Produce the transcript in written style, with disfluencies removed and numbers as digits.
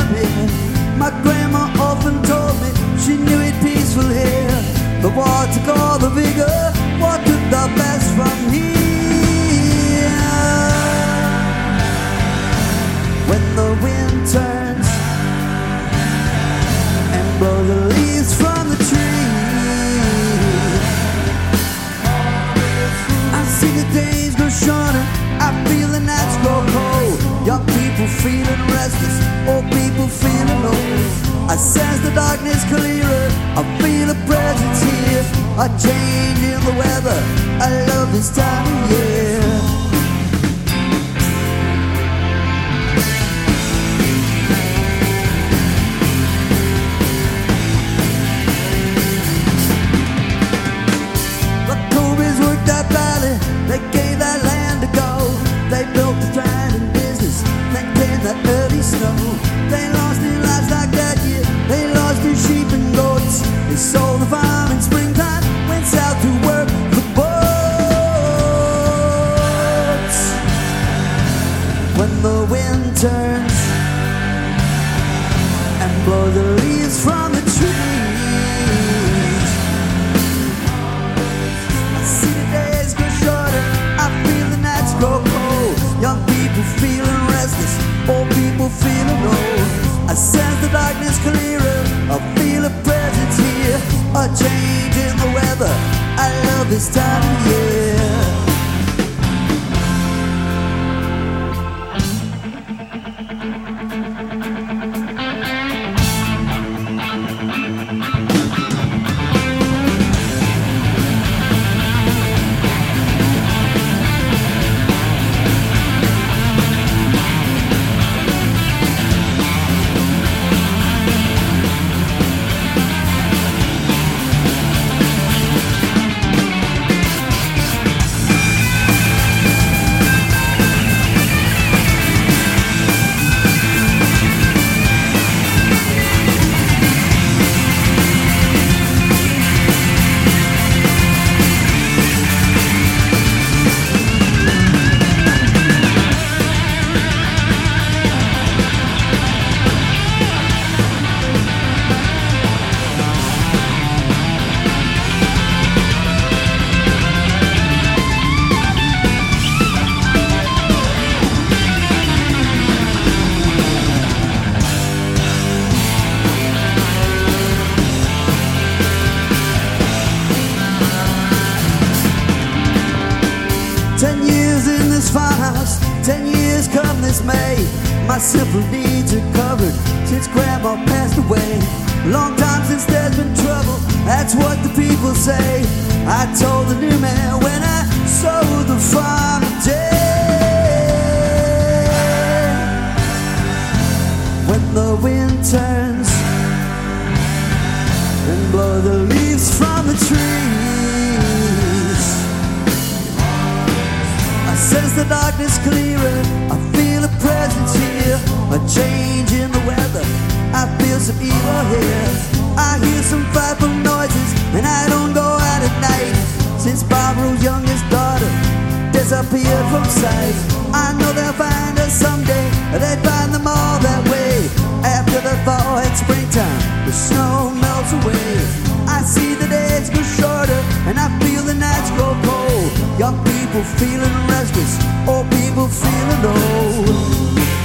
army. My grandma often told me she knew it peaceful here. The war took all the vigor, war took the best from here. When the wind turns and blows the leaves from the trees, I see the days grow shorter, I feel the nights grow cold. Young people feeling restless, old people feeling old. I sense the darkness clearer, I feel a presence here. A change in the weather, I love this time of year. The Cobras worked that valley, they gave that land to go. They built the thriving business, then came that early snow. They lost their livestock that year, they lost their sheep and goats. They sold the farm in springtime, went south to work the boats. When the wind turns and blows the leaves from the trees, I see the days grow shorter, I feel the nights grow cold. Young people feeling restless, old people feeling old. I sense the darkness clearer, I feel a presence here. A change in the weather, I love this time of year. Farmhouse, 10 years come this May. My simple needs are covered since Grandma passed away. Long time since there's been trouble, that's what the people say. I told the new man when I sold the farm today. When the wind turns and blows the leaves from the trees, I sense the darkness clearer, I feel a presence here. A change in the weather, I feel some evil here. I hear some frightful noises and I don't go out at night. Since Barbara's youngest daughter disappeared from sight, I know they'll find us someday, they'd find them all that way. After the thaw and springtime, the snow melts away. I see the days go shorter and I feel the nights grow cold. Young people feeling restless, old people feeling old.